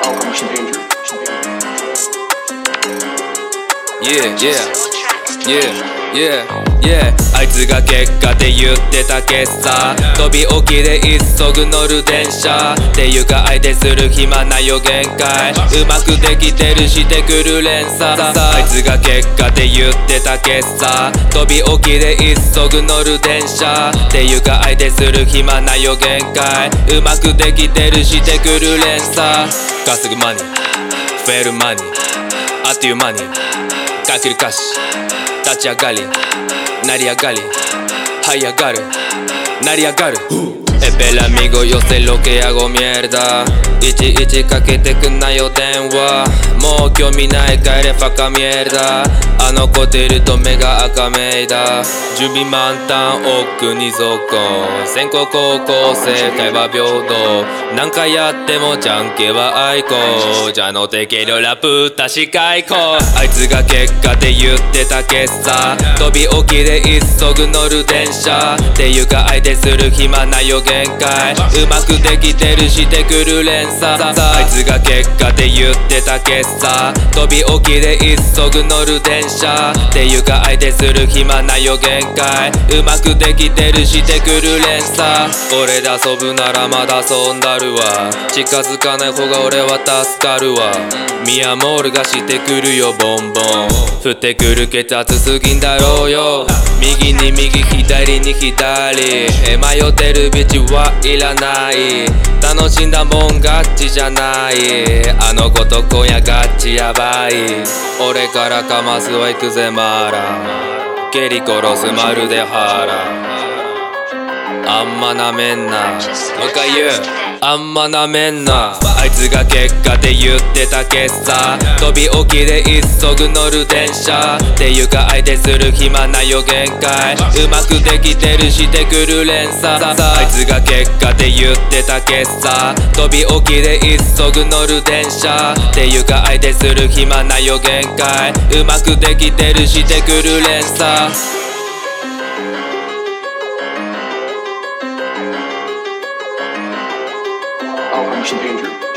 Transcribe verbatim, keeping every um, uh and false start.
Yeah, yeah, yeah, yeah, yeah あいつが結果で言ってたけさ飛び起きで急ぐ乗る電車っていうか相手する暇ないよ限界うまくできてるしてくる連鎖あいつが結果で言ってたけさ飛び起きで急ぐ乗る電車っていうか相手する暇ないよ限界うまくできてるしてくる連鎖稼ぐマニー増えるマニーあっという間にかける歌詞立ち上がり成り上がり這い上がる成り上がるEspera amigo yo sé lo que hago mierda いちいちかけてくんなよ電話もう興味ない帰れファカミエルダあの子出ると目が赤めいだ準備満タン奥にぞこ先行高校生会話平等何回やってもじゃんけは愛好じゃのてけるラプタシカイコあいつが結果で言ってたけさ飛び起きで急ぐ乗る電車っていうか相手する暇ないよ限界うまくできてるしてくる連鎖あいつが結果で言ってたけさ飛び起きで急ぐ乗る電車っていうか相手する暇ないよ限界うまくできてるしてくる連鎖俺で遊ぶならまだ遊んだるわ近づかない方が俺は助かるわミアモールがしてくるよボンボン降ってくる血圧すぎんだろうよ右に右左に左迷ってるビッチはいらない楽しんだもん勝ちじゃないあの子と今夜ガチやばい俺からかますは行くぜマーラ蹴り殺すまるで腹あんまなめんなもう一回言うあんまなめんなあいつが結果で言ってたけさ飛び起きで急ぐ乗る電車っていうか相手する暇ないよ限界うまくできてるしてくる連鎖あいつが結果で言ってたけさ飛び起きで急ぐ乗る電車っていうか相手する暇ないよ限界うまくできてるしてくる連鎖 Operation Danger.